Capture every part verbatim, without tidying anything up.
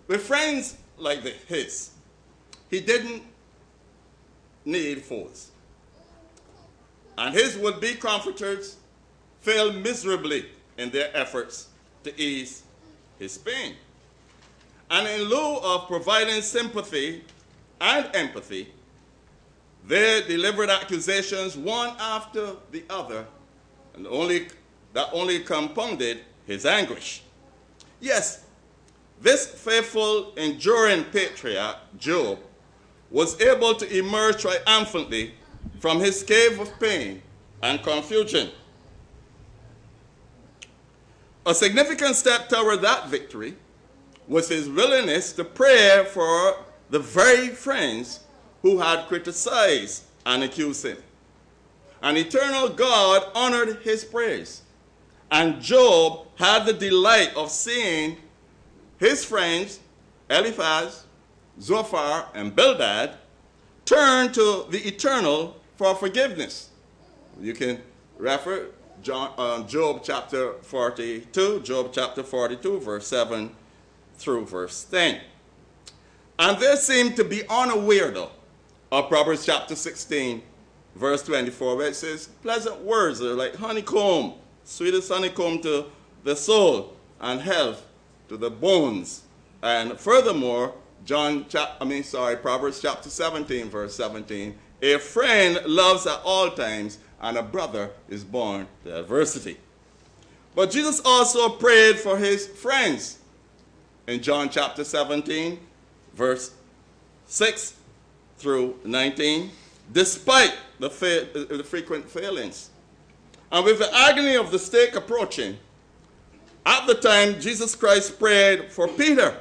With friends like the, his, he didn't need foes. And his would-be comforters failed miserably in their efforts to ease his pain. And in lieu of providing sympathy and empathy, they delivered accusations one after the other, and only, that only compounded his anguish. Yes, this faithful, enduring patriarch, Job, was able to emerge triumphantly from his cave of pain and confusion. A significant step toward that victory was his willingness to pray for the very friends who had criticized and accused him. An eternal God honored his praise, and Job had the delight of seeing his friends, Eliphaz, Zophar, and Bildad, turn to the eternal for forgiveness. You can refer John, uh, Job chapter forty-two, Job chapter forty-two, verse seven through verse ten. And they seem to be unaware, though, of Proverbs chapter sixteen, verse twenty-four, where it says, pleasant words are like honeycomb, sweet as honeycomb to the soul, and health to the bones. And furthermore, John, chap- I mean, sorry, Proverbs chapter seventeen, verse seventeen, a friend loves at all times, and a brother is born to adversity. But Jesus also prayed for his friends. In John chapter seventeen, verse six through nineteen, despite the, fa- the frequent failings. And with the agony of the stake approaching, at the time, Jesus Christ prayed for Peter,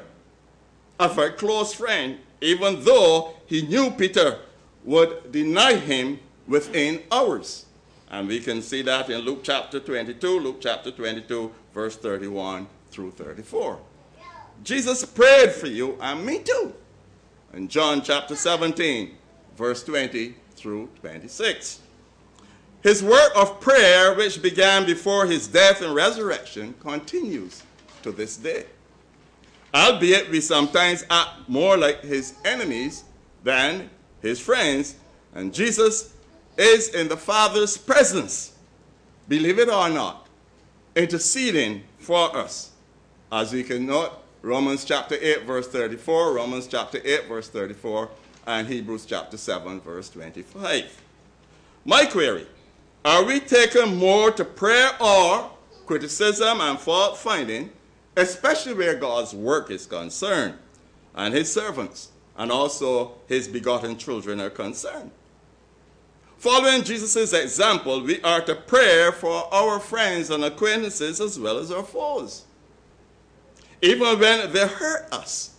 a very close friend, even though he knew Peter would deny him within hours. And we can see that in Luke chapter twenty-two, Luke chapter twenty-two, verse thirty-one through thirty-four. Jesus prayed for you and me too. In John chapter seventeen, verse twenty through twenty-six. His work of prayer, which began before his death and resurrection, continues to this day. Albeit we sometimes act more like his enemies than his friends, and Jesus is in the Father's presence, believe it or not, interceding for us. As we can note, Romans chapter eight, verse thirty-four, Romans chapter eight, verse thirty-four, and Hebrews chapter seven, verse twenty-five. My query, are we taken more to prayer or criticism and fault-finding, especially where God's work is concerned, and his servants, and also his begotten children are concerned? Following Jesus' example, we are to pray for our friends and acquaintances as well as our foes, even when they hurt us.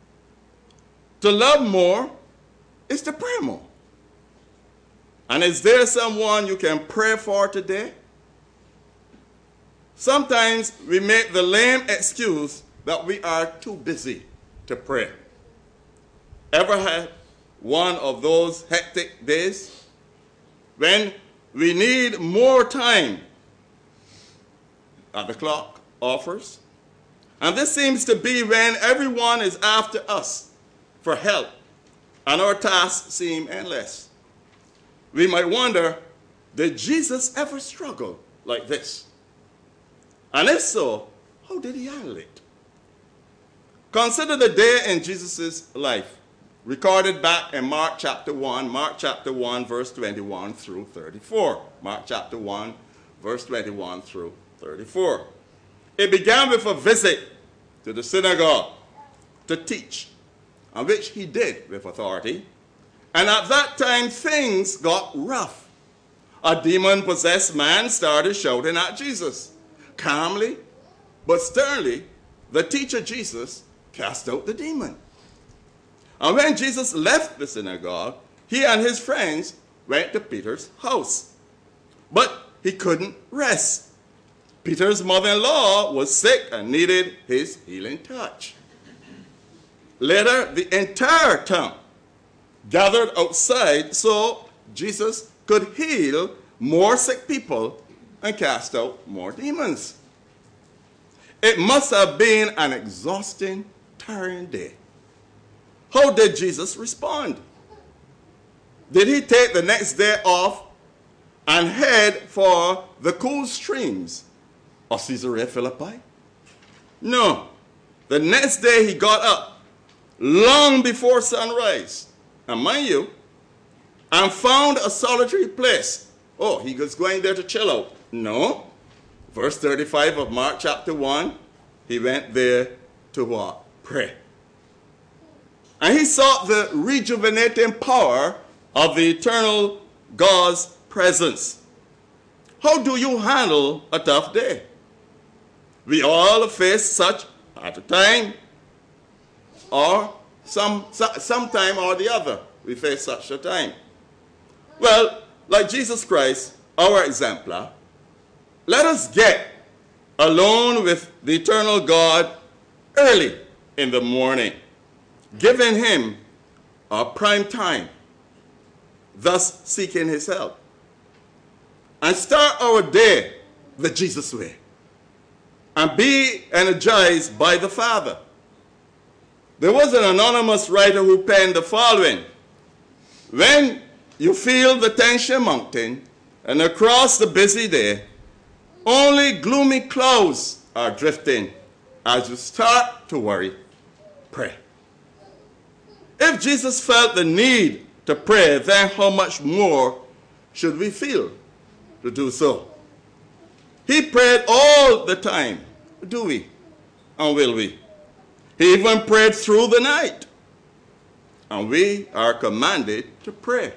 To love more is to pray more. And is there someone you can pray for today? Sometimes we make the lame excuse that we are too busy to pray. Ever had one of those hectic days when we need more time that the clock offers? And this seems to be when everyone is after us for help and our tasks seem endless. We might wonder, did Jesus ever struggle like this? And if so, how did he handle it? Consider the day in Jesus' life, recorded back in Mark chapter one, Mark chapter one, verse twenty-one through thirty-four. Mark chapter one, verse twenty-one through thirty-four. It began with a visit to the synagogue to teach, and which he did with authority. And at that time, things got rough. A demon-possessed man started shouting at Jesus. Calmly, but sternly, the teacher Jesus cast out the demon. And when Jesus left the synagogue, he and his friends went to Peter's house. But he couldn't rest. Peter's mother-in-law was sick and needed his healing touch. Later, the entire town gathered outside so Jesus could heal more sick people and cast out more demons. It must have been an exhausting tiring day. How did Jesus respond? Did he take the next day off and head for the cool streams of Caesarea Philippi? No. The next day he got up long before sunrise, and mind you, and found a solitary place. Oh, he was going there to chill out. No. Verse thirty-five of Mark chapter one, he went there to what? Pray. And he sought the rejuvenating power of the eternal God's presence. How do you handle a tough day? We all face such at a time, or some, some time or the other. We face such a time. Well, like Jesus Christ, our exemplar, let us get alone with the eternal God early in the morning, giving him our prime time, thus seeking his help. And start our day the Jesus way, and be energized by the Father. There was an anonymous writer who penned the following: when you feel the tension mounting, and across the busy day, only gloomy clouds are drifting. As you start to worry, pray. If Jesus felt the need to pray, then how much more should we feel to do so? He prayed all the time. Do we? And will we? He even prayed through the night. And we are commanded to pray.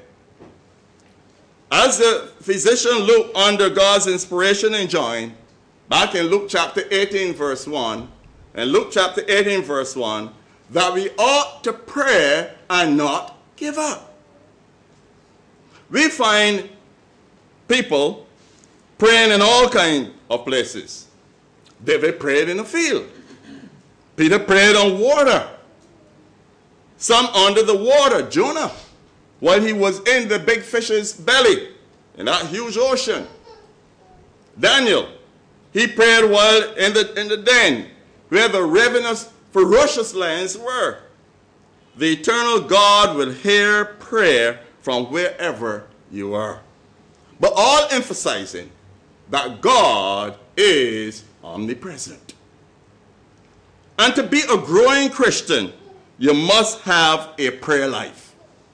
As the physician Luke, under God's inspiration, enjoined, back in Luke chapter eighteen, verse one, and Luke chapter eighteen, verse one, that we ought to pray and not give up. We find people praying in all kinds of places. David prayed in the field. Peter prayed on water. Some under the water. Jonah, while he was in the big fish's belly, in that huge ocean. Daniel, he prayed while in the, in the den, where the ravenous, ferocious lions were. The eternal God will hear prayer from wherever you are. But all emphasizing that God is omnipresent. And to be a growing Christian, you must have a prayer life.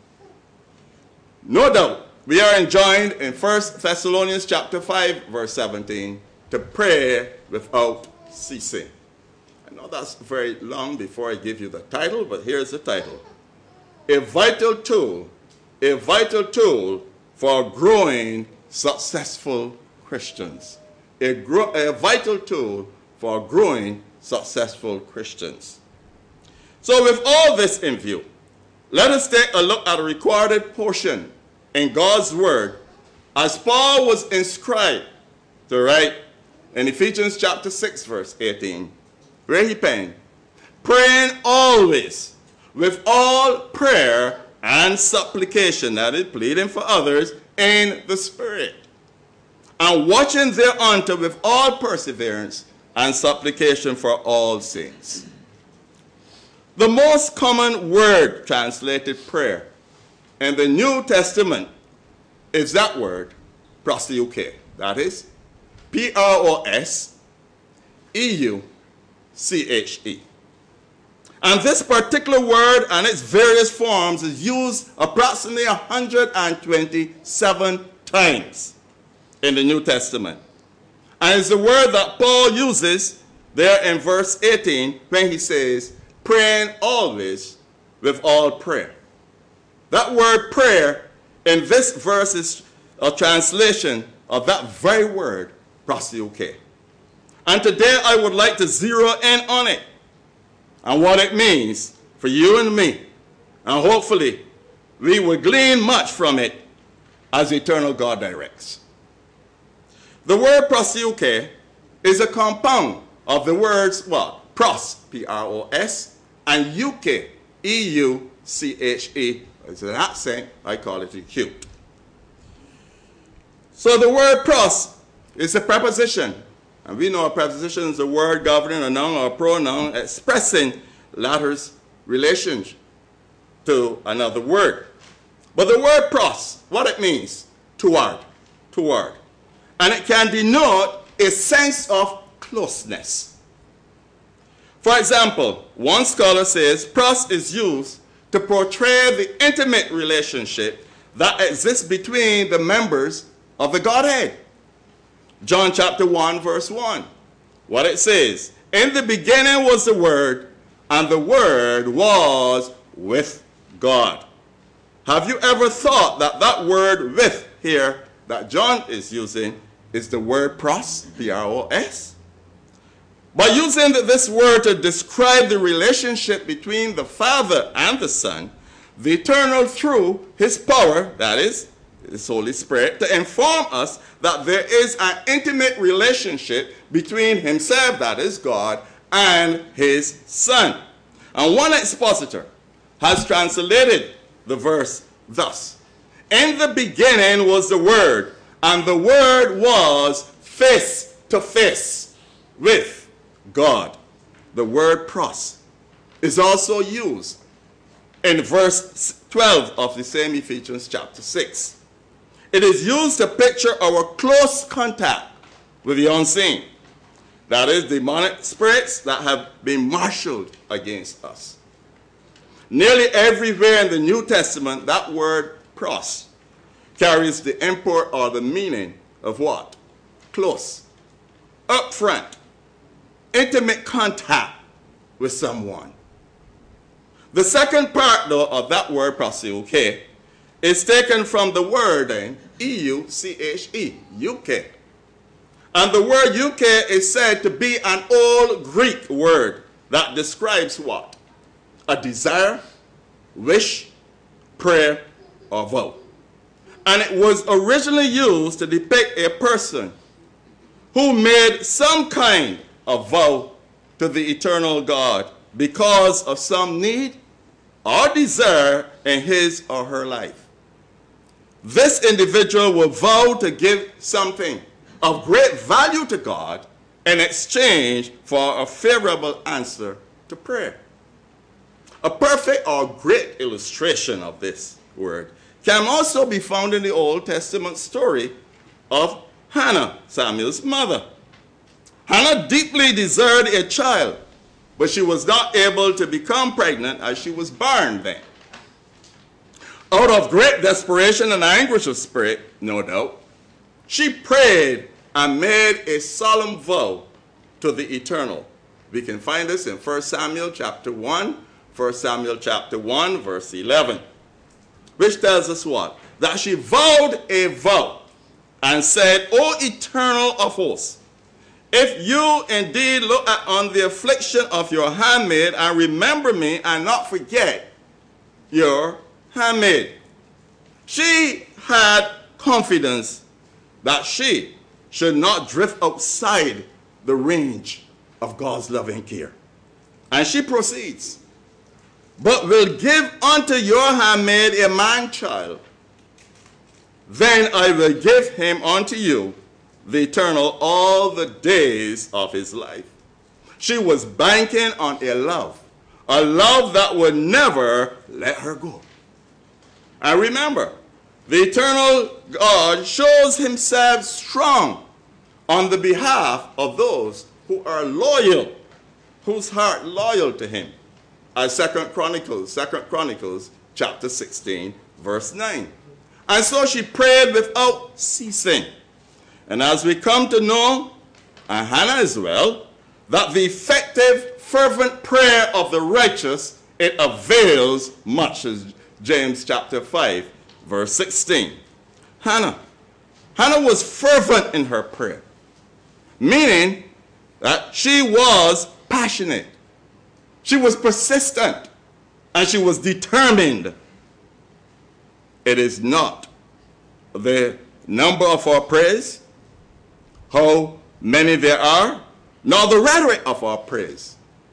No doubt, we are enjoined in First Thessalonians chapter five, verse seventeen, to pray without ceasing. I know that's very long before I give you the title, but here's the title. A vital tool, a vital tool for growing successful Christians. A, gro a vital tool for growing successful Christians. So with all this in view, let us take a look at a recorded portion in God's Word as Paul was inscribed to write in Ephesians chapter six, verse eighteen, where he penned, praying always with all prayer and supplication, that is, pleading for others in the Spirit, and watching thereunto with all perseverance and supplication for all saints. The most common word translated prayer in the New Testament is that word, proseuche. That is, P R O S E U C H E. And this particular word and its various forms is used approximately one hundred twenty-seven times in the New Testament. And it's the word that Paul uses there in verse eighteen when he says, praying always with all prayer. That word prayer in this verse is a translation of that very word, proseuche. And today I would like to zero in on it and what it means for you and me. And hopefully we will glean much from it as eternal God directs. The word proseuche is a compound of the words what? Pros, P R O S, and euche, E U C H E. It's an accent, I call it acute. So the word pros is a preposition. And we know a preposition is a word governing a noun or a pronoun expressing latter's relation to another word. But the word pros, what it means? Toward. Toward. And it can denote a sense of closeness. For example, one scholar says pros is used to portray the intimate relationship that exists between the members of the Godhead. John chapter one, verse one. What it says, in the beginning was the Word, and the Word was with God. Have you ever thought that that word with here that John is using is the word pros, P R O S? By using this word to describe the relationship between the Father and the Son, the Eternal through his power, that is, his Holy Spirit, to inform us that there is an intimate relationship between himself, that is God, and his Son. And one expositor has translated the verse thus. In the beginning was the Word, and the Word was face to face with God. The word pros is also used in verse twelve of the same Ephesians chapter six. It is used to picture our close contact with the unseen. That is, demonic spirits that have been marshaled against us. Nearly everywhere in the New Testament, that word pros carries the import or the meaning of what? Close, upfront, intimate contact with someone. The second part, though, of that word proseuche is taken from the word then, E U C H E, euche. And the word euche is said to be an old Greek word that describes what? A desire, wish, prayer, or vow. And it was originally used to depict a person who made some kind of vow to the eternal God because of some need or desire in his or her life. This individual will vow to give something of great value to God in exchange for a favorable answer to prayer. A perfect or great illustration of this word can also be found in the Old Testament story of Hannah, Samuel's mother. Hannah deeply desired a child, but she was not able to become pregnant as she was barren then. Out of great desperation and anguish of spirit, no doubt, she prayed and made a solemn vow to the Eternal. We can find this in First Samuel chapter one, First Samuel chapter one, verse eleven, which tells us what? That she vowed a vow and said, O Eternal of hosts, if you indeed look at, on the affliction of your handmaid and remember me and not forget your handmaid. She had confidence that she should not drift outside the range of God's loving care. And she proceeds, but will give unto your handmaid a man-child, then I will give him unto you, the Eternal, all the days of his life. She was banking on a love, a love that would never let her go. And remember, the Eternal God shows himself strong on the behalf of those who are loyal, whose heart loyal to him. As Second Chronicles, Second Chronicles chapter sixteen, verse nine. And so she prayed without ceasing. And as we come to know, and Hannah as well, that the effective, fervent prayer of the righteous, it avails much, as James chapter five, verse sixteen. Hannah. Hannah was fervent in her prayer, meaning that she was passionate. She was persistent, and she was determined. It is not the number of our prayers, how many there are, nor the rhetoric of our praise,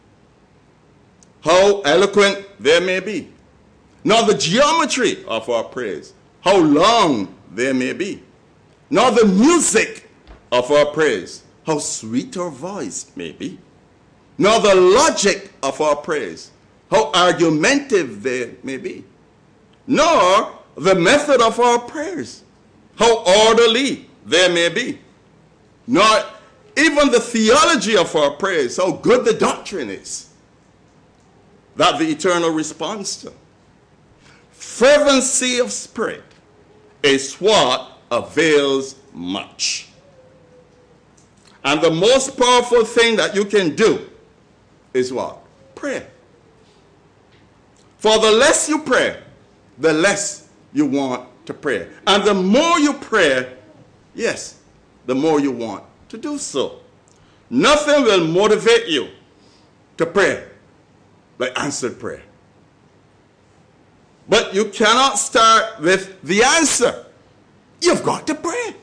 how eloquent there may be, nor the geometry of our praise, how long there may be, nor the music of our praise, how sweet our voice may be. nor the logic of our prayers, how argumentative they may be, nor the method of our prayers, how orderly they may be, nor even the theology of our prayers, how good the doctrine is that the Eternal responds to. Fervency of spirit is what avails much. And the most powerful thing that you can do is what? Pray. For the less you pray, the less you want to pray. And the more you pray, yes, the more you want to do so. Nothing will motivate you to pray like answered prayer. But you cannot start with the answer. You've got to pray.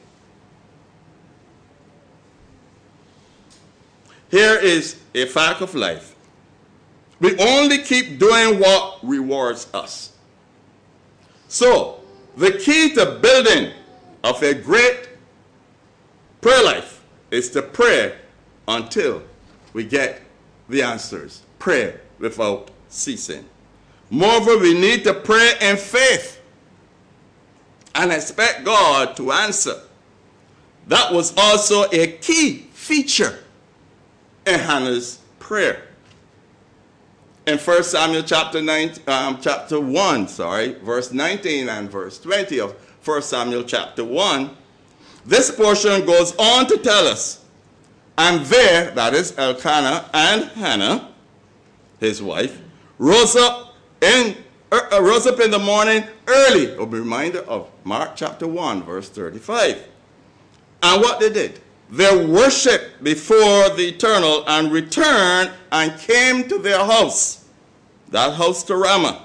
Here is a fact of life. We only keep doing what rewards us. So, the key to building of a great prayer life is to pray until we get the answers. Pray without ceasing. Moreover, we need to pray in faith and expect God to answer. That was also a key feature in Hannah's prayer. In First Samuel chapter nine, um, chapter one, sorry, verse nineteen and verse twenty of First Samuel chapter one, this portion goes on to tell us, and there, that is Elkanah and Hannah, his wife, rose up in uh, rose up in the morning early. A reminder of Mark chapter one, verse thirty-five. And what they did? They worshiped before the Eternal and returned and came to their house, that house to Ramah.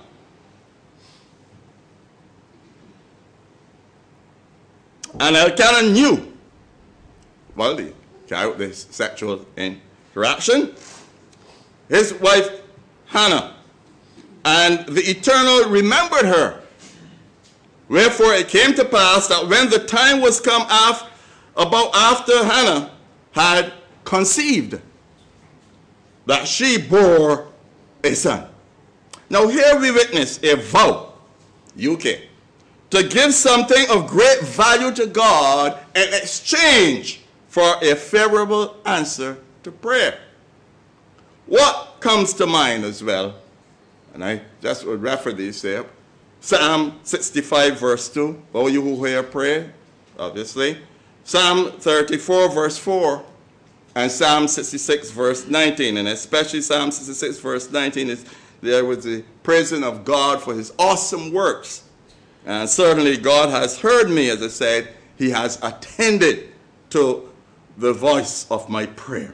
And Elkanah knew, well, they carried out this sexual interaction, his wife Hannah, and the Eternal remembered her. Wherefore it came to pass that when the time was come after, about after Hannah had conceived, that she bore a son. Now here we witness a vow, U K, to give something of great value to God in exchange for a favorable answer to prayer. What comes to mind as well, and I just would refer these there, Psalm sixty-five verse two, all you who hear pray, obviously. Psalm thirty-four verse four, and Psalm sixty-six verse nineteen, and especially Psalm sixty-six verse nineteen is there with the praising of God for his awesome works. And certainly God has heard me, as I said, he has attended to the voice of my prayer.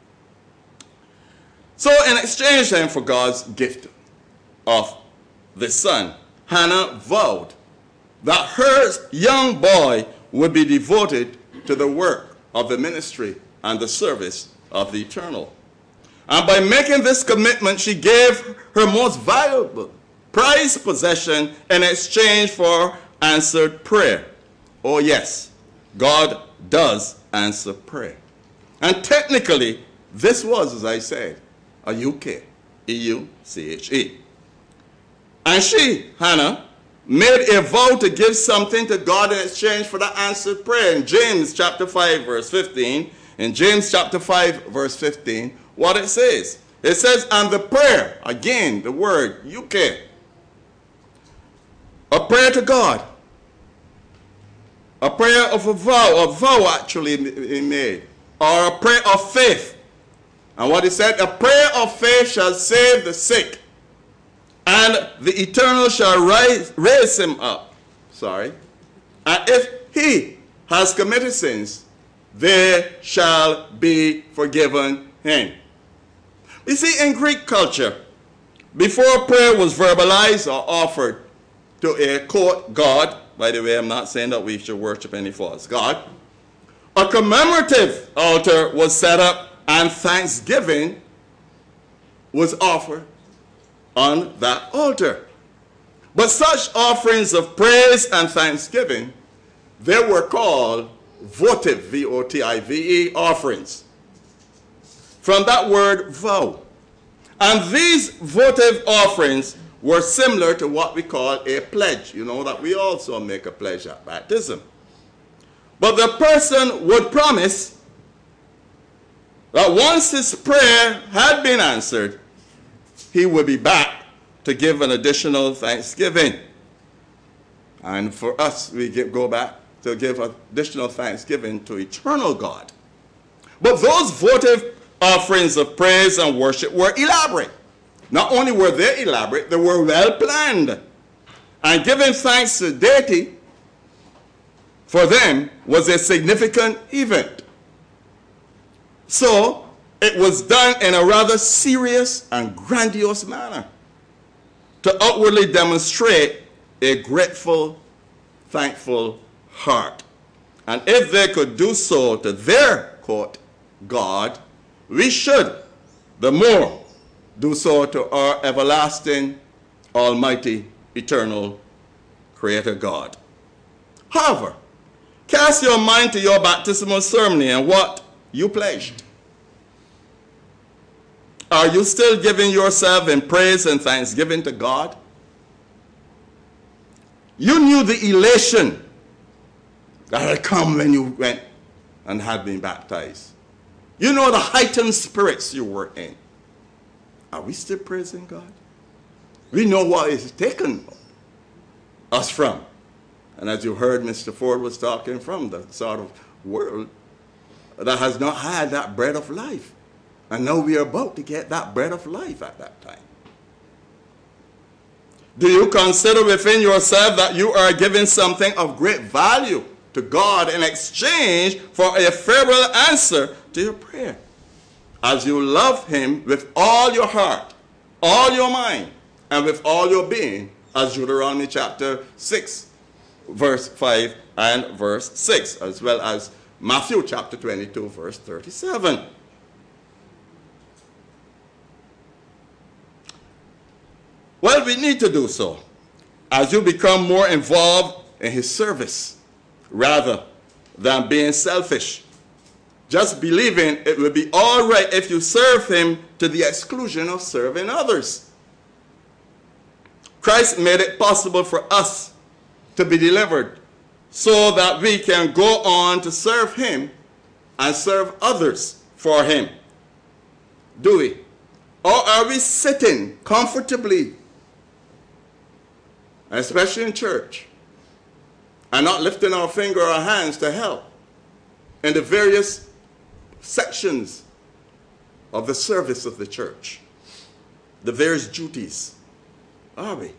So in exchange then for God's gift of the son, Hannah vowed that her young boy would be devoted to the work of the ministry and the service of the Eternal. And by making this commitment, she gave her most valuable, prized possession in exchange for answered prayer. Oh yes, God does answer prayer. And technically, this was, as I said, a U K, E U C H E. And she, Hannah, made a vow to give something to God in exchange for that answered prayer. In James chapter five, verse fifteen, in James chapter five, verse fifteen, what it says. It says, and the prayer, again, the word, U K, a prayer to God, a prayer of a vow, a vow actually made, or a prayer of faith. And what it said, a prayer of faith shall save the sick, and the Eternal shall rise, raise him up. Sorry. And if he has committed sins, they shall be forgiven him. You see, in Greek culture, before prayer was verbalized or offered to a court god, by the way, I'm not saying that we should worship any false god, a commemorative altar was set up and thanksgiving was offered on that altar. But such offerings of praise and thanksgiving, they were called votive, V O T I V E, offerings. from that word vow. And these votive offerings were similar to what we call a pledge. You know that we also make a pledge at baptism. But the person would promise that once his prayer had been answered, he would be back to give an additional thanksgiving. And for us, we give, go back to give additional thanksgiving to eternal God. But those votive offerings of praise and worship were elaborate. Not only were they elaborate, they were well planned. And giving thanks to deity for them was a significant event. So it was done in a rather serious and grandiose manner to outwardly demonstrate a grateful, thankful heart. And if they could do so to their, quote, God, we should the more do so to our everlasting, almighty, eternal Creator God. However, cast your mind to your baptismal ceremony and what you pledged. Are you still giving yourself in praise and thanksgiving to God? You knew the elation that had come when you went and had been baptized. You know the heightened spirits you were in. Are we still praising God? We know what it's taken us from. And as you heard, Mister Ford was talking from the sort of world that has not had that bread of life. And now we are about to get that bread of life at that time. Do you consider within yourself that you are giving something of great value to God in exchange for a favorable answer to your prayer? As you love him with all your heart, all your mind, and with all your being, as Deuteronomy chapter six, verse five and verse six, as well as Matthew chapter twenty-two, verse thirty-seven. Well, we need to do so as you become more involved in his service rather than being selfish. Just believing it will be all right if you serve him to the exclusion of serving others. Christ made it possible for us to be delivered so that we can go on to serve him and serve others for him. Do we? Or are we sitting comfortably, especially in church, and not lifting our finger or hands to help in the various sections of the service of the church, the various duties? Are we?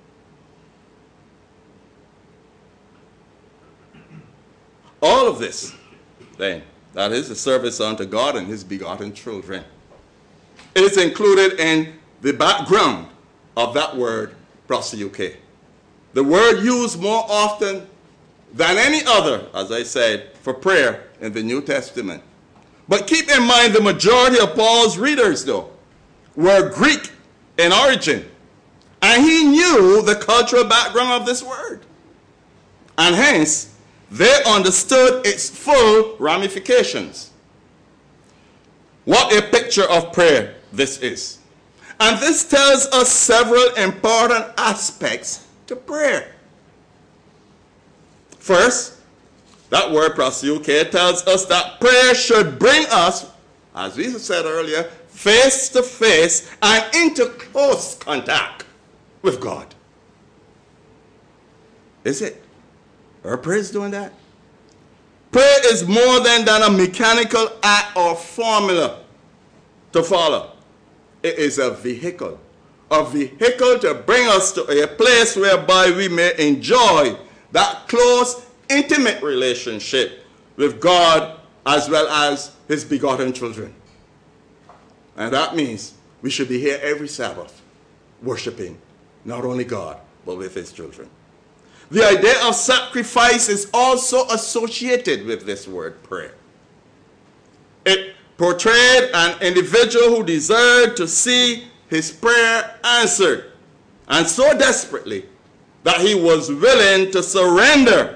All of this, then, that is the service unto God and his begotten children, is included in the background of that word, proseuche. The word used more often than any other, as I said, for prayer in the New Testament. But keep in mind the majority of Paul's readers, though, were Greek in origin. And he knew the cultural background of this word. And hence, they understood its full ramifications. What a picture of prayer this is. And this tells us several important aspects to prayer. First, that word proseuche tells us that prayer should bring us, as we said earlier, face to face and into close contact with God. Is it? Are prayers doing that? Prayer is more than, than a mechanical act or formula to follow. It is a vehicle. A vehicle to bring us to a place whereby we may enjoy that close, intimate relationship with God as well as his begotten children. And that means we should be here every Sabbath worshiping not only God, but with his children. The idea of sacrifice is also associated with this word prayer. It portrayed an individual who desired to see his prayer answered, and so desperately that he was willing to surrender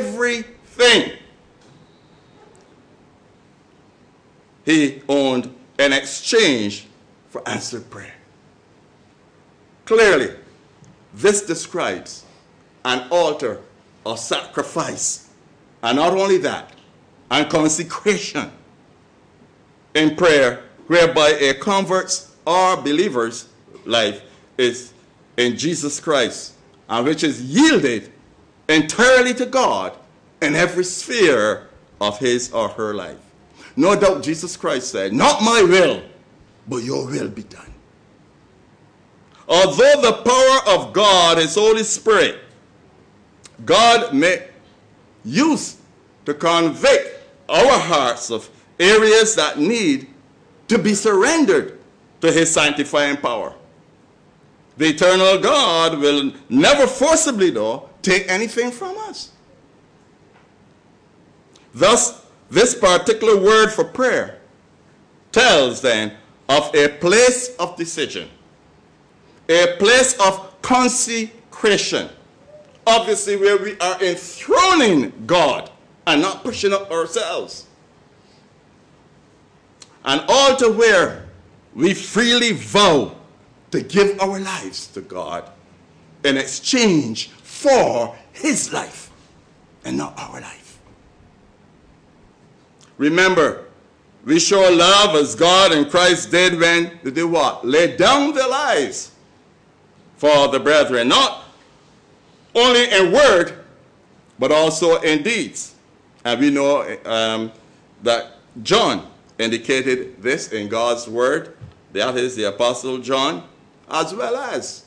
everything he owned in exchange for answered prayer. Clearly, this describes an altar of sacrifice, and not only that, and consecration in prayer, whereby a convert's or believer's life is in Jesus Christ, and which is yielded entirely to God in every sphere of his or her life. No doubt Jesus Christ said, "Not my will, but your will be done." Although the power of God, his Holy Spirit, God may use to convict our hearts of areas that need to be surrendered to his sanctifying power. The eternal God will never forcibly, though, take anything from us. Thus, this particular word for prayer tells then of a place of decision, a place of consecration, obviously where we are enthroning God and not pushing up ourselves. An altar where we freely vow to give our lives to God in exchange for his life and not our life. Remember, we show love as God and Christ did when they did what? Laid down their lives for the brethren, not only in word, but also in deeds. And we know um, that John indicated this in God's word, that is the Apostle John, as well as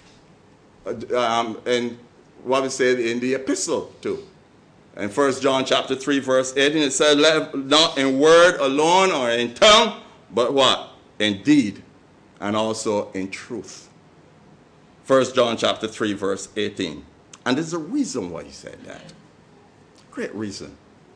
um, in what we say in the epistle too. In First John chapter three, verse eighteen, it said, "Let not in word alone or in tongue, but what? In deed, and also in truth." First John chapter three, verse eighteen. And there's a reason why he said that. Great reason.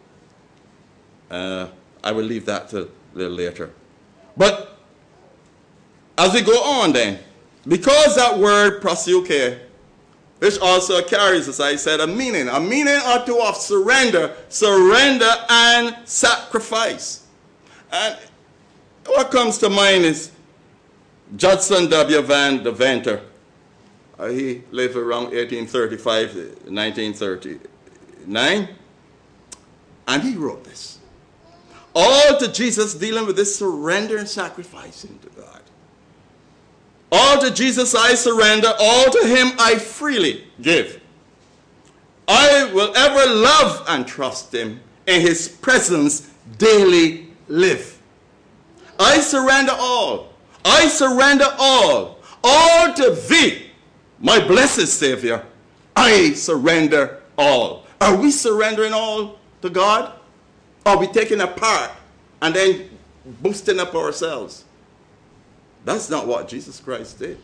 Uh, I will leave that to a little later. But as we go on then, because that word proseuche, which also carries, as I said, a meaning, a meaning or two of surrender, surrender and sacrifice. And what comes to mind is Judson W. Van Deventer. Uh, he lived around eighteen thirty-five to nineteen thirty-nine. And he wrote this. All to Jesus, dealing with this surrender and sacrificing to God. All to Jesus I surrender, all to him I freely give. I will ever love and trust him, in his presence daily live. I surrender all. I surrender all. All to thee, my blessed Savior. I surrender all. Are we surrendering all to God? Or are we taking a part and then boosting up ourselves? That's not what Jesus Christ did.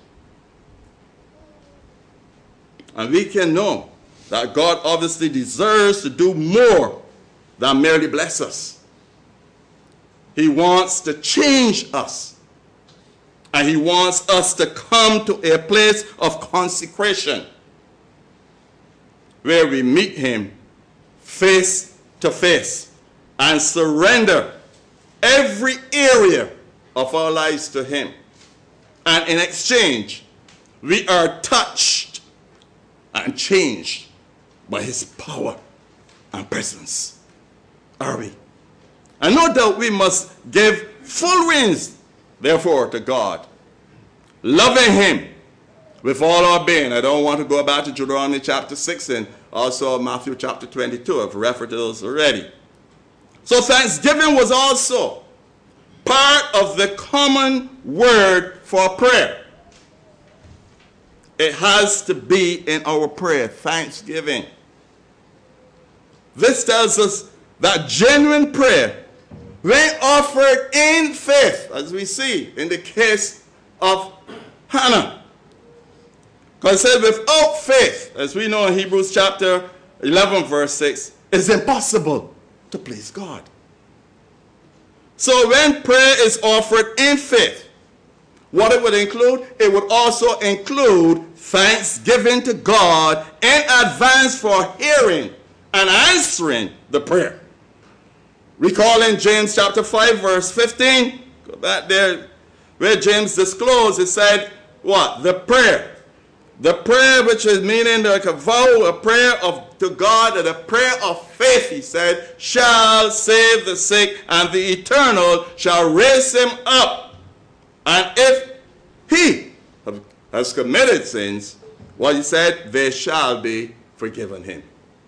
And we can know that God obviously deserves to do more than merely bless us. He wants to change us. And he wants us to come to a place of consecration where we meet him face to face and surrender every area of our lives to him. And in exchange, we are touched and changed by his power and presence. Are we? And no doubt we must give full reins, therefore, to God, loving him with all our being. I don't want to go back to Deuteronomy chapter six and also Matthew chapter twenty-two. I've referred to those already. So thanksgiving was also part of the common word for prayer. It has to be in our prayer, thanksgiving. This tells us that genuine prayer, when offered in faith, as we see in the case of Hannah. Because it said without faith, as we know in Hebrews chapter eleven, verse six, it's impossible to please God. So when prayer is offered in faith, what it would include? It would also include thanksgiving to God in advance for hearing and answering the prayer. Recall in James chapter five, verse fifteen, That there, where James disclosed, he said, what? The prayer. The prayer which is meaning like a vow, a prayer of to God, and a prayer of faith, he said, shall save the sick, and the eternal shall raise him up. And if he has committed sins, well, he said, they shall be forgiven him.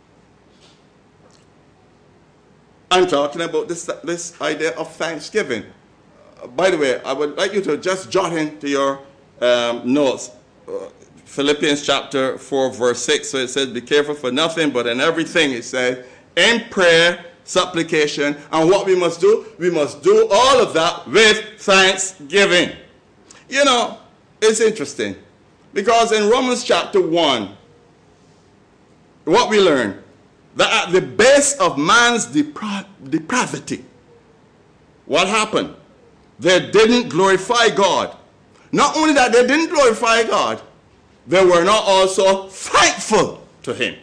I'm talking about this, this idea of thanksgiving. Uh, by the way, I would like you to just jot into your um, notes. Uh, Philippians chapter four, verse six. So it says, be careful for nothing, but in everything, it says, in prayer, supplication, and what we must do? We must do all of that with thanksgiving. You know, it's interesting, because in Romans chapter one, what we learn, that at the base of man's depra depravity, what happened? They didn't glorify God. Not only that, they didn't glorify God, they were not also thankful to him.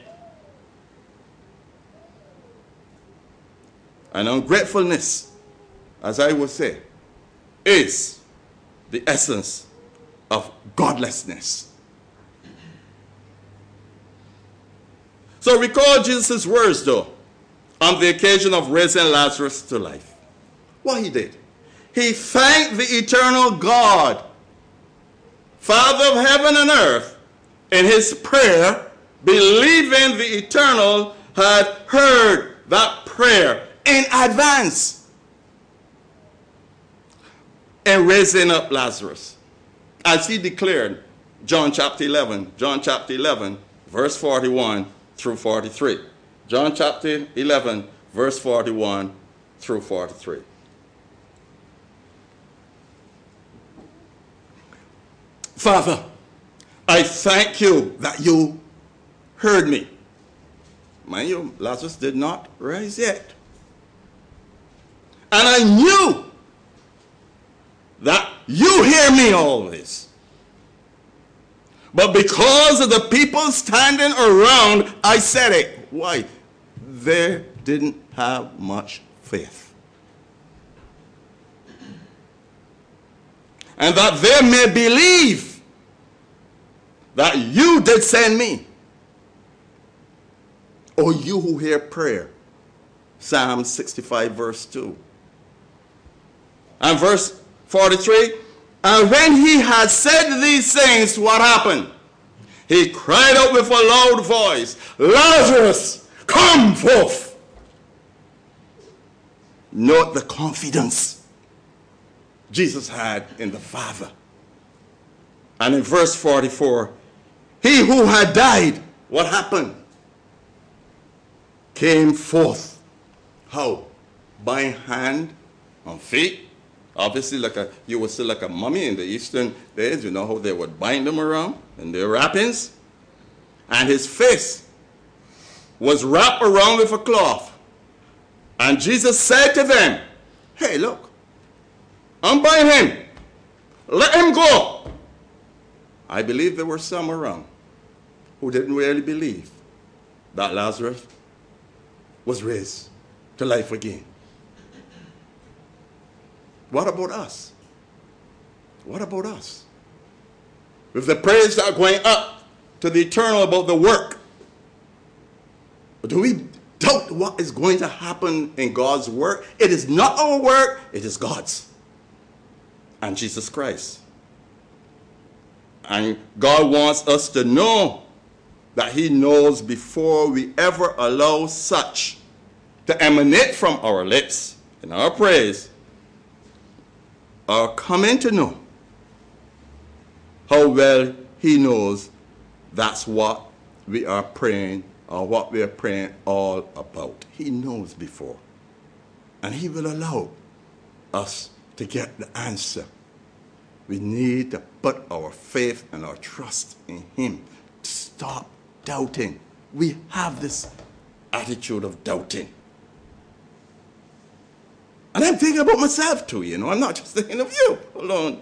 And ungratefulness, as I would say, is the essence of godlessness. So recall Jesus' words, though, on the occasion of raising Lazarus to life. What he did? He thanked the eternal God, Father of heaven and earth, in his prayer, believing the eternal had heard that prayer in advance in raising up Lazarus. As he declared, John chapter eleven, John chapter eleven, verse forty-one through forty-three. John chapter eleven, verse forty-one through forty-three. Father, I thank you that you heard me. Mind you, Lazarus did not rise yet. And I knew that you hear me always. But because of the people standing around, I said it. Why? They didn't have much faith. And that they may believe that you did send me. O you who hear prayer. Psalm sixty-five, verse two. And verse forty-three, and when he had said these things, what happened? He cried out with a loud voice, Lazarus, come forth. Note the confidence Jesus had in the Father. And in verse forty-four, he who had died, what happened? Came forth. How? By hand and feet. Obviously, like a, you would see like a mummy in the Eastern days. You know how they would bind them around in their wrappings. And his face was wrapped around with a cloth. And Jesus said to them, hey, look, unbind him. Let him go. I believe there were some around who didn't really believe that Lazarus was raised to life again. What about us? What about us? If the prayers are going up to the eternal about the work, do we doubt what is going to happen in God's work? It is not our work, it is God's. And Jesus Christ. And God wants us to know that he knows before we ever allow such to emanate from our lips in our praise, are coming to know how well he knows that's what we are praying or what we are praying all about. He knows before. And he will allow us to get the answer. We need to put our faith and our trust in him. To stop doubting. We have this attitude of doubting. And I'm thinking about myself too, you know. I'm not just thinking of you alone.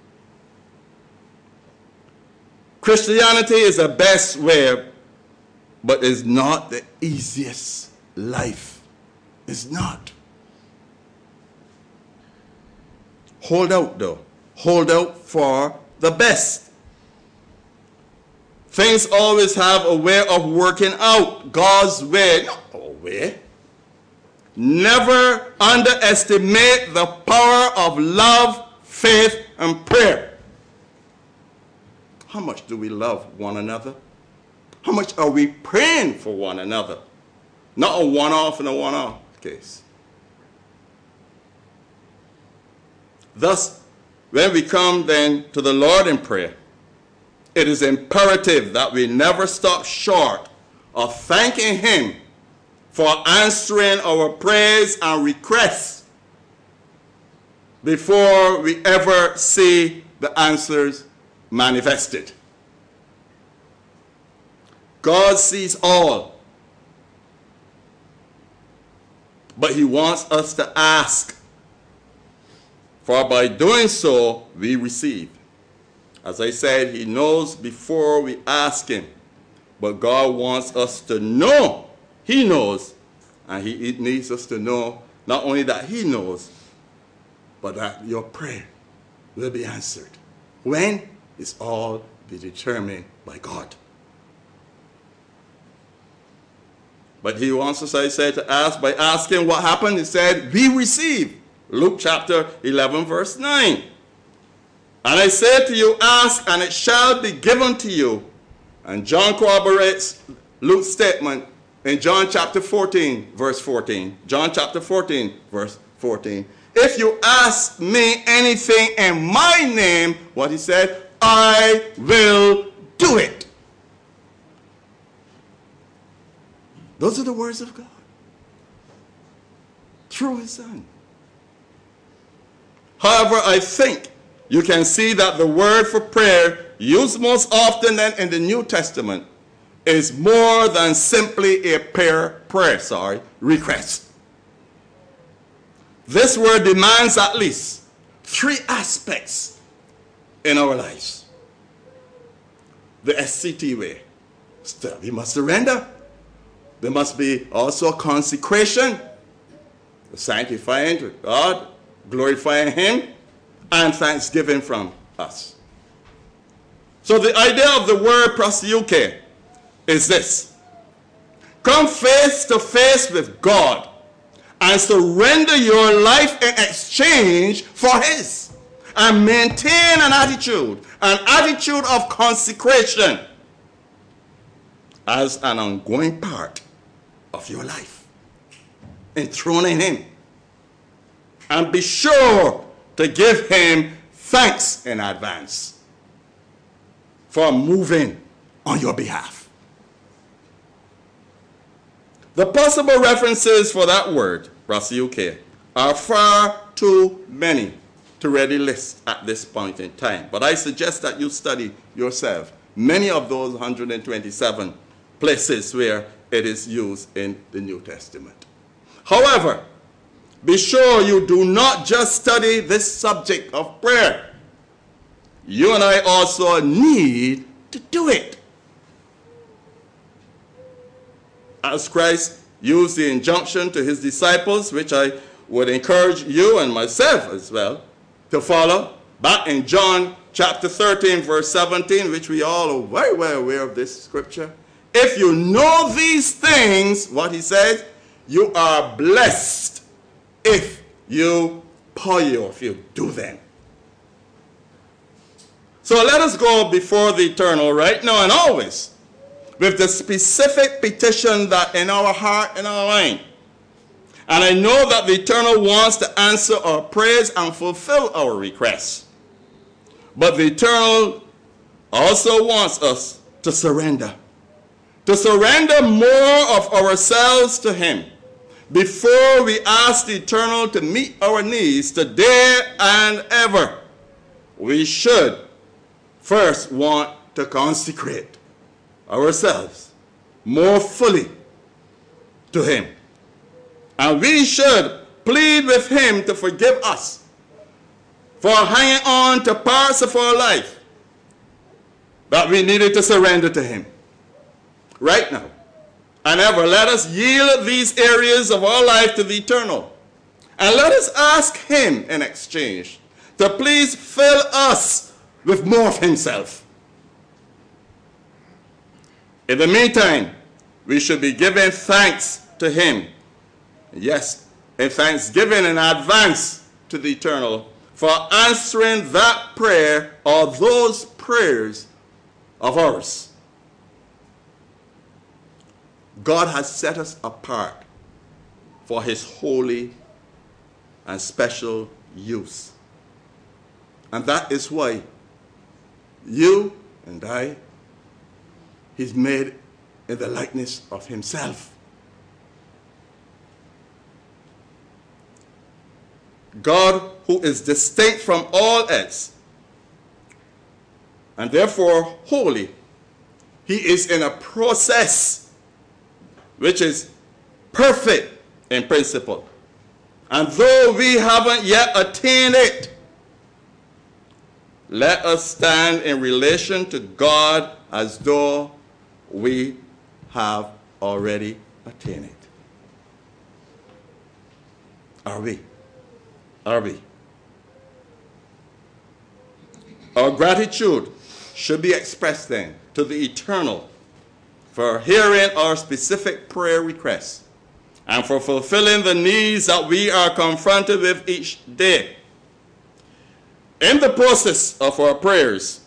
Christianity is the best way, but is not the easiest life. It's not. Hold out, though. Hold out for the best. Things always have a way of working out. God's way, not our way. Never underestimate the power of love, faith, and prayer. How much do we love one another? How much are we praying for one another? Not a one-off and a one-off case. Thus, when we come then to the Lord in prayer, it is imperative that we never stop short of thanking Him for answering our prayers and requests before we ever see the answers manifested. God sees all, but He wants us to ask, for by doing so we receive. As I said, He knows before we ask Him, but God wants us to know. He knows, and He needs us to know not only that He knows, but that your prayer will be answered. When? It's all be determined by God. But He wants us, I said, to ask. By asking, what happened? He said, we receive. Luke chapter eleven, verse nine. And I say to you, ask, and it shall be given to you. And John corroborates Luke's statement in John chapter fourteen, verse fourteen. John chapter fourteen, verse fourteen. If you ask me anything in my name, what He said, I will do it. Those are the words of God through His Son. However, I think you can see that the word for prayer, used most often than in the New Testament, is more than simply a prayer, prayer, sorry, request. This word demands at least three aspects in our lives. The S C T way. We must surrender. There must be also consecration, sanctifying to God, glorifying Him, and thanksgiving from us. So the idea of the word proseuche is this. Come face to face with God and surrender your life in exchange for His. And maintain an attitude, an attitude of consecration as an ongoing part of your life. Enthroning Him. And be sure to give Him thanks in advance for moving on your behalf. The possible references for that word, proseuche, are far too many to ready list at this point in time. But I suggest that you study yourself many of those one hundred twenty-seven places where it is used in the New Testament. However, be sure you do not just study this subject of prayer. You and I also need to do it. As Christ used the injunction to His disciples, which I would encourage you and myself as well to follow, back in John chapter thirteen, verse seventeen, which we all are very well aware of this scripture. If you know these things, what He says, you are blessed if you poyo, if you do them. So let us go before the Eternal right now and always with the specific petition that in our heart and our mind. And I know that the Eternal wants to answer our prayers and fulfill our requests. But the Eternal also wants us to surrender. To surrender more of ourselves to Him before we ask the Eternal to meet our needs today and ever. We should first want to consecrate ourselves more fully to Him. And we should plead with Him to forgive us for hanging on to parts of our life that we needed to surrender to Him. Right now and ever, let us yield these areas of our life to the Eternal. And let us ask Him in exchange to please fill us with more of himself. In the meantime, we should be giving thanks to him. Yes, in thanksgiving in advance to the Eternal for answering that prayer or those prayers of ours. God has set us apart for his holy and special use. And that is why you and I, he's made in the likeness of himself. God, who is distinct from all else, and therefore holy, he is in a process which is perfect in principle. And though we haven't yet attained it, let us stand in relation to God as though we have already attained it. Are we? Are we? Our gratitude should be expressed then to the Eternal for hearing our specific prayer requests and for fulfilling the needs that we are confronted with each day. In the process of our prayers,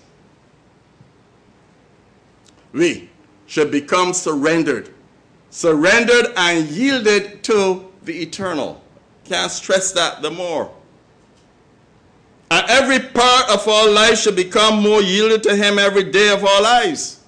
we should become surrendered, surrendered and yielded to the Eternal. Can't stress that the more. And every part of our life should become more yielded to him every day of our lives.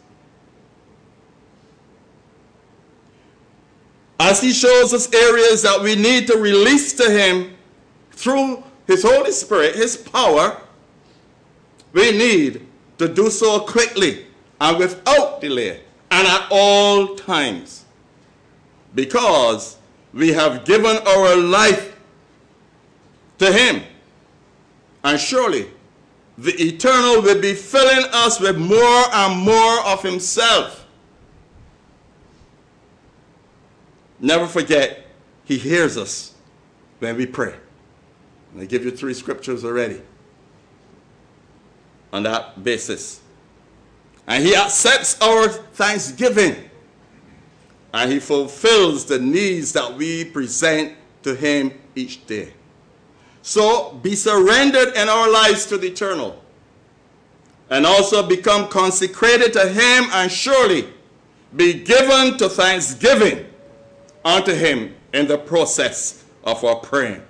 As he shows us areas that we need to release to him through his Holy Spirit, his power, we need to do so quickly and without delay and at all times, because we have given our life to him. And surely the Eternal will be filling us with more and more of himself. Never forget, he hears us when we pray. And I give you three scriptures already on that basis. And he accepts our thanksgiving. And he fulfills the needs that we present to him each day. So be surrendered in our lives to the Eternal. And also become consecrated to him, and surely be given to thanksgiving unto him in the process of our praying.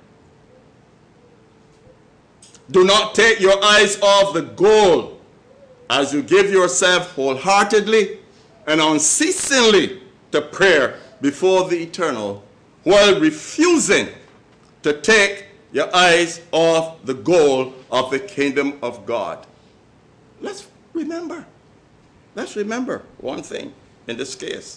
Do not take your eyes off the goal as you give yourself wholeheartedly and unceasingly to prayer before the Eternal, while refusing to take your eyes off the goal of the kingdom of God. Let's remember. Let's remember one thing in this case.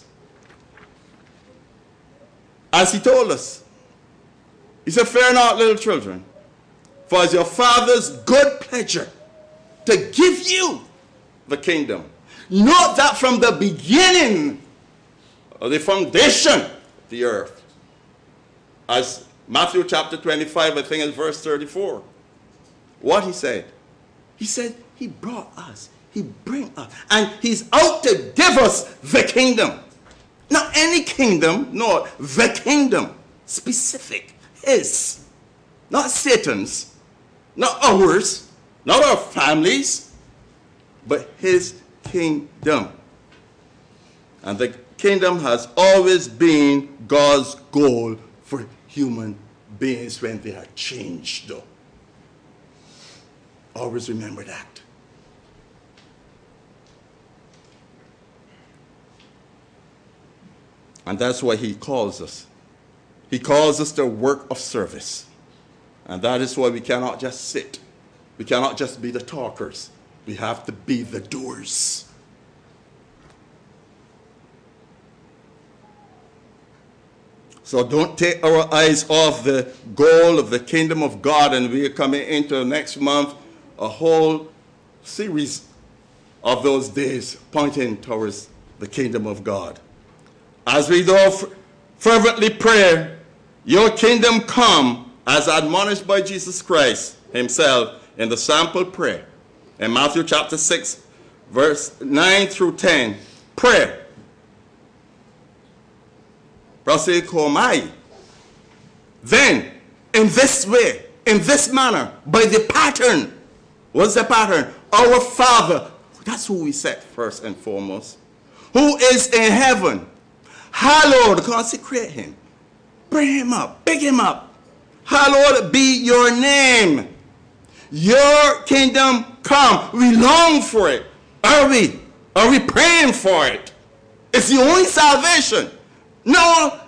As he told us, he said, "Fear not, little children, for it's your Father's good pleasure to give you the kingdom." Note that from the beginning of the foundation of the earth, as Matthew chapter twenty-five, I think it's verse thirty-four, what he said. He said he brought us, he bring us, and he's out to give us the kingdom. Not any kingdom, no, the kingdom, specific, his, not Satan's, not ours, not our families, but his kingdom. And the kingdom has always been God's goal for human beings when they are changed, though. Always remember that. And that's why he calls us. He calls us to work of service. And that is why we cannot just sit. We cannot just be the talkers. We have to be the doers. So don't take our eyes off the goal of the kingdom of God. And we are coming into next month a whole series of those days pointing towards the kingdom of God. As we though fervently pray, your kingdom come, as admonished by Jesus Christ himself in the sample prayer in Matthew chapter six, verse nine through ten, prayer. Prosikomai. Then, in this way, in this manner, by the pattern. What's the pattern? Our Father. That's who we set first and foremost. Who is in heaven. Hallowed, consecrate him. Bring him up, pick him up. Hallowed be your name. Your kingdom come. We long for it. Are we? Are we praying for it? It's the only salvation. No.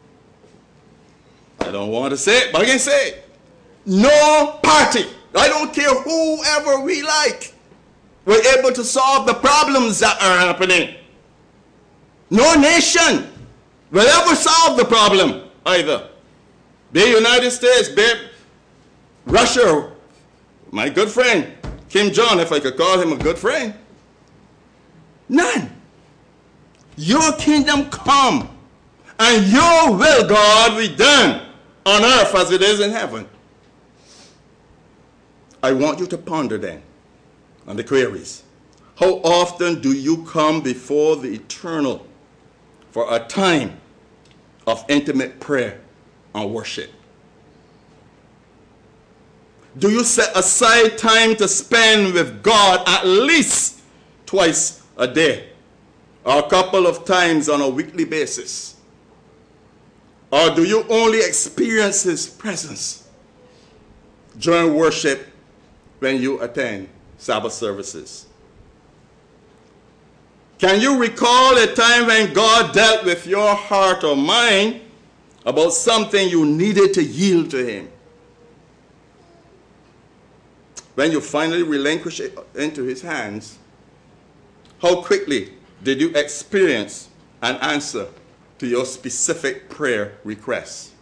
I don't want to say it, but I can say it. No party. I don't care whoever we like. We're able to solve the problems that are happening. No nation will ever solve the problem either. Be United States, be Russia, my good friend, Kim Jong, if I could call him a good friend. None. Your kingdom come, and your will, God, be done on earth as it is in heaven. I want you to ponder then on the queries. How often do you come before the eternal for a time of intimate prayer and worship? Do you set aside time to spend with God at least twice a day or a couple of times on a weekly basis? Or do you only experience his presence during worship when you attend Sabbath services? Can you recall a time when God dealt with your heart or mind about something you needed to yield to him? When you finally relinquish it into his hands, how quickly did you experience an answer to your specific prayer requests?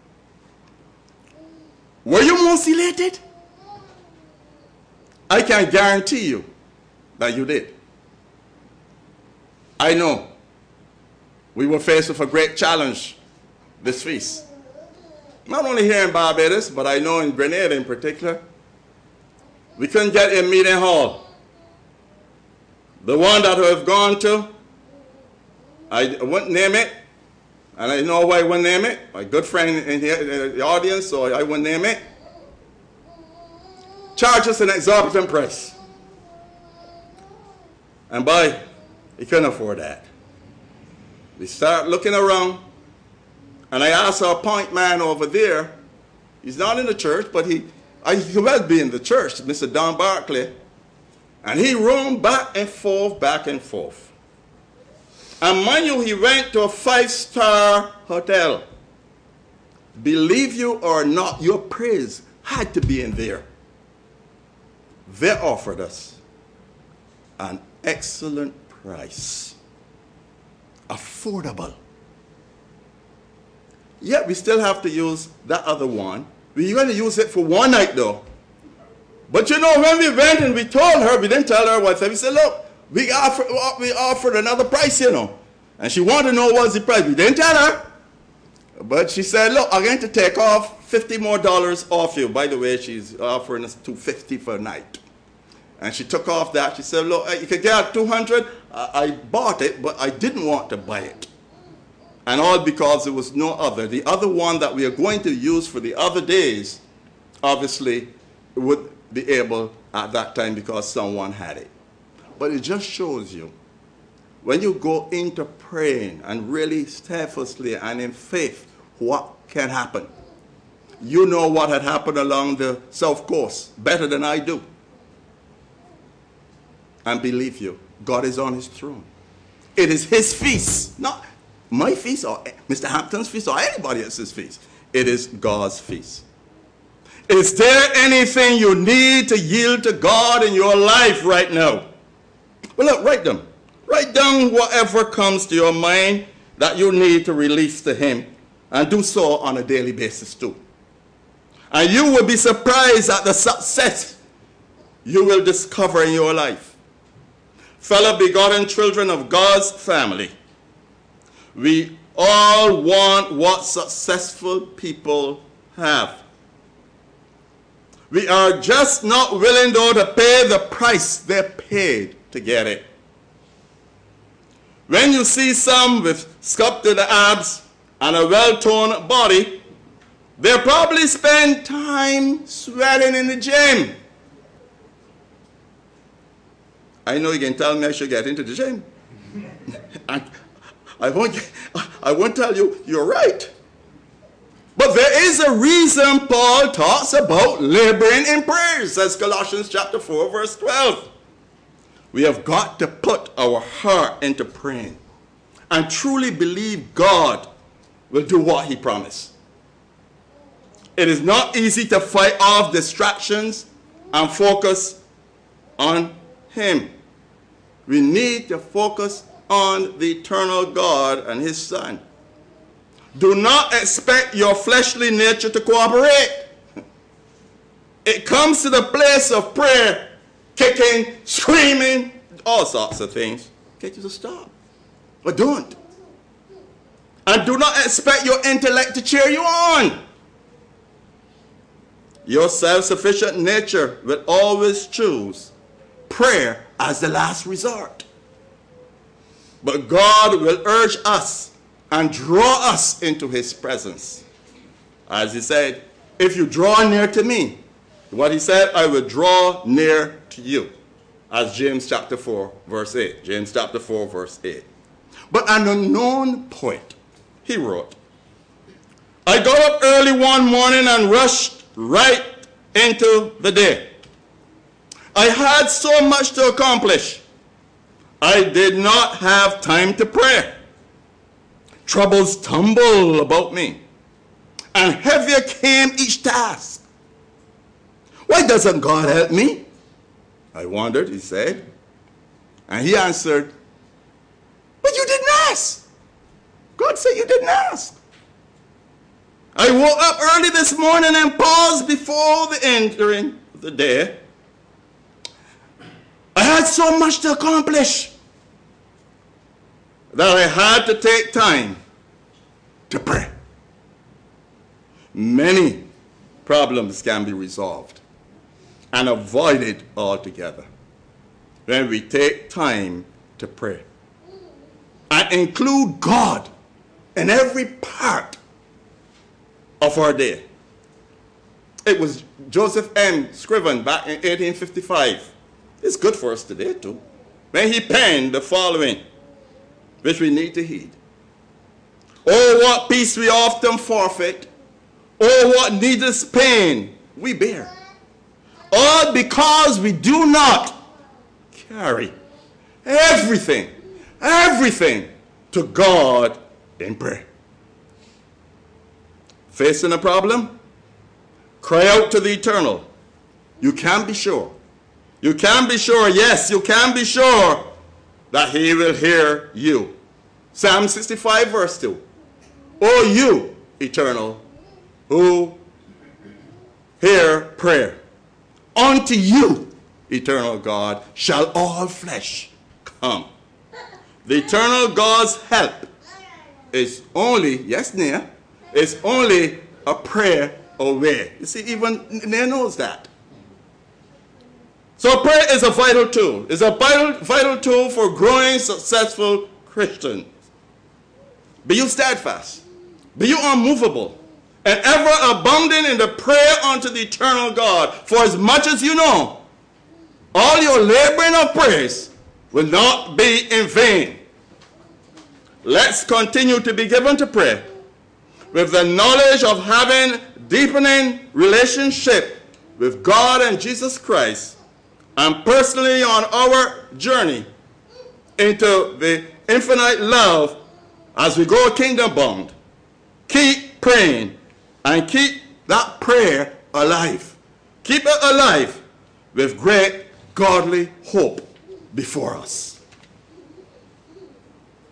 Were you most elated? I can guarantee you that you did. I know we were faced with a great challenge this feast. Not only here in Barbados, but I know in Grenada in particular. We couldn't get a meeting hall. The one that I've gone to, I wouldn't name it, and I know why I wouldn't name it. My good friend in the audience, so I wouldn't name it. Charge us an exorbitant price. And boy, he couldn't afford that. We start looking around, and I asked our point man over there, he's not in the church, but he, I, he could well be in the church, Mister Don Barclay, and he roamed back and forth, back and forth. And mind you, he went to a five-star hotel. Believe you or not, your praise had to be in there. They offered us an excellent price. Affordable. Yet we still have to use that other one. We're going to use it for one night though. But you know, when we went and we told her, we didn't tell her what. We said, look, we offered, we offered another price, you know. And she wanted to know what was the price. We didn't tell her. But she said, look, I'm going to take off fifty more dollars off you. By the way, she's offering us two hundred fifty dollars for a night. And she took off that. She said, look, you could get two hundred dollars. I bought it, but I didn't want to buy it. And all because there was no other. The other one that we are going to use for the other days, obviously, would be able at that time because someone had it. But it just shows you, when you go into praying and really steadfastly and in faith, what can happen. You know what had happened along the South Coast better than I do. And believe you, God is on his throne. It is his feast, not my feast or Mister Hampton's feast or anybody else's feast. It is God's feast. Is there anything you need to yield to God in your life right now? Well, look, write them. Write down whatever comes to your mind that you need to release to him, and do so on a daily basis too. And you will be surprised at the success you will discover in your life. Fellow begotten children of God's family, we all want what successful people have. We are just not willing, though, to pay the price they paid to get it. When you see some with sculpted abs and a well-toned body, they probably spend time sweating in the gym. I know you can tell me I should get into the gym. I, I, won't, I won't tell you you're right. But there is a reason Paul talks about laboring in prayer, says Colossians chapter four, verse twelve. We have got to put our heart into praying and truly believe God will do what he promised. It is not easy to fight off distractions and focus on him. We need to focus on the eternal God and his Son. Do not expect your fleshly nature to cooperate. It comes to the place of prayer, kicking, screaming, all sorts of things. Get you to stop. But don't. And do not expect your intellect to cheer you on. Your self-sufficient nature will always choose prayer as the last resort. But God will urge us and draw us into his presence. As he said, if you draw near to me, what he said, I will draw near to you. As James chapter four, verse eight. James chapter four, verse eight. But an unknown poet, he wrote, I got up early one morning and rushed right into the day. I had so much to accomplish. I did not have time to pray. Troubles tumbled about me, and heavier came each task. Why doesn't God help me? I wondered, he said. And he answered, but you didn't ask. God said you didn't ask. I woke up early this morning and paused before the entering of the day. I had so much to accomplish that I had to take time to pray. Many problems can be resolved and avoided altogether when we take time to pray and include God in every part of our day. It was Joseph M. Scriven back in eighteen fifty-five. It's good for us today too, when he penned the following, which we need to heed. Oh, what peace we often forfeit. Oh, what needless pain we bear. All because we do not carry everything, everything to God in prayer. Facing a problem? Cry out to the eternal. You can be sure. You can be sure, yes, you can be sure that he will hear you. Psalm sixty-five, verse two. O you, eternal, who hear prayer, unto you, eternal God, shall all flesh come. The eternal God's help is only, yes, near, is only a prayer away. You see, even Near knows that. So prayer is a vital tool. It's a vital, vital tool for growing successful Christians. Be you steadfast. Be you unmovable. And ever abounding in the prayer unto the eternal God. For as much as you know, all your laboring of praise will not be in vain. Let's continue to be given to prayer with the knowledge of having deepening relationship with God and Jesus Christ, and personally on our journey into the infinite love as we go kingdom bound. Keep praying and keep that prayer alive. Keep it alive with great godly hope before us.